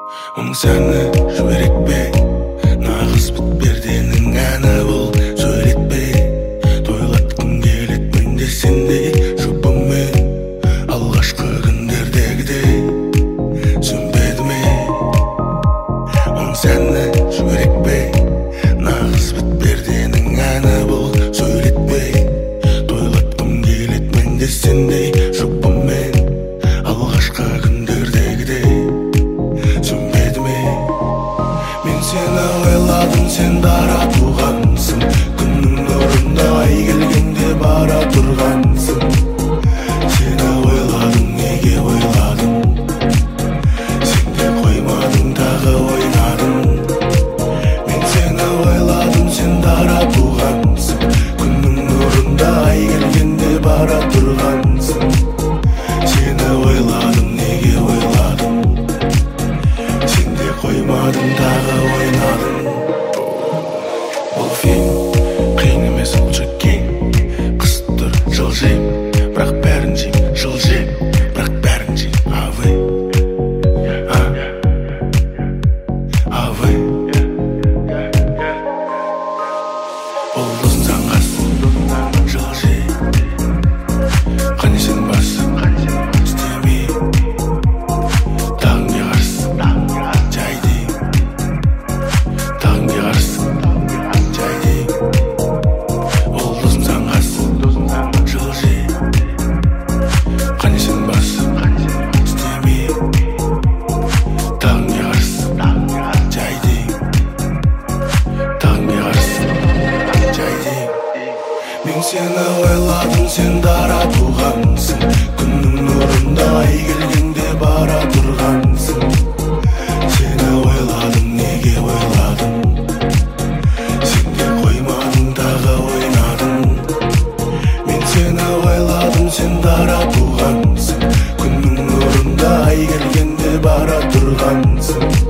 Оның сәні жіберекпе, нағыз бітперденің әні бұл. Сөйлетпе, тойлатқым келет мен де сендей жұпыммен. Алғашқы күндердегідей сөнбеді ме? Оның сәні жіберекпе, нағыз бітперденің әні бұл. Сөйлетпе, тойлатқым келет мен де сендей жұпыммен. Алғашқы күндердегідей сөнбеді ме? Мен сені ойладым, сен дара туғансың. Күннің нұрында ай келгенде бара тұрғансың. Сені ойладым, неге ойладым? Сен де қоймадың, тағы ойнадың. Мен сені ойладым, сен дара туғансың. Күннің нұрында ай келгенде бара тұрғансың. Сені ойладым, неге ойладым? Сен де қоймадың, тағы ойнадың. Бұл фильм қиын емес, ол кең. Қысып тұр жылжим, бірақ бәрін жейм. Жылжим, бірақ бәрін жейм. Авы, авы. Ол досың саңғас, жылжи. Қане сен бас, істемей. Тағын қарсы, жайды. Тағын қарсы, жайды. Ол досың саңғас, жылжи. Қане сен бас, істемей. Тағын қарсы, жайды. Тағын қарсы, жайды. Мен сені ойладым, сен дара туғансың. Күннің нұрында ай келгенде бара тұрғансың. Сені ойладым, неге ойладым? Сен де қоймадың, тағы ойнадың. Мен сені ойладым, сен дара туғансың. Күннің нұрында ай келгенде бара тұрғансың.